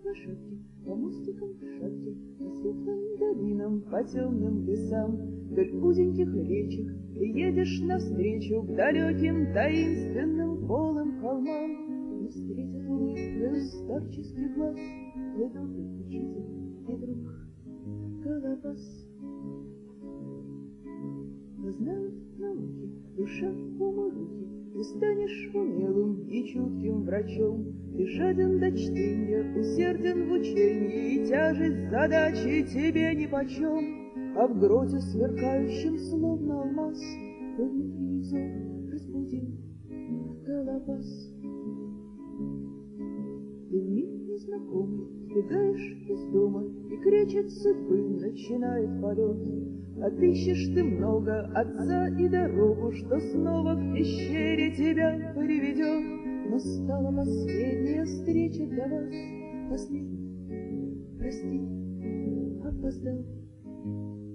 лошадки, по мостикам в шапке, по светлым долинам, по темным лесам, вдоль узеньких речек ты едешь навстречу к далеким таинственным полым холмам. И встретит улыбкою старческий глаз твой добрый учитель и друг Колобас. Познают науки, душа, ум и руки, ты станешь умелым и чутким врачом. Ты жаден до чтения, усерден в учении, и тяжесть задачи тебе нипочем. А в гроте сверкающем, словно алмаз, твой внутренний взор разбудил Колобас. Ты в мир незнакомый сбегаешь из дома, и кречет судьбы начинает полет. Отыщешь ты много отца и дорогу, что снова к пещере тебя приведет. Но стала последняя встреча для вас, последняя, прости, опоздал.